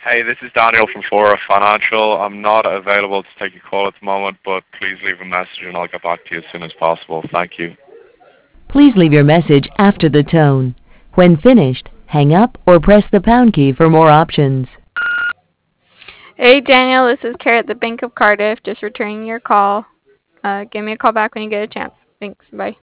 Hey, this is Daniel from Fora Financial. I'm not available to take your call at the moment, but please leave a message and I'll get back to you as soon as possible. Thank you. Please leave your message after the tone. When finished, hang up or press the pound key for more options. Hey Daniel, this is Kara at the Bank of Cardiff, just returning your call. Give me a call back when you get a chance. Thanks, bye.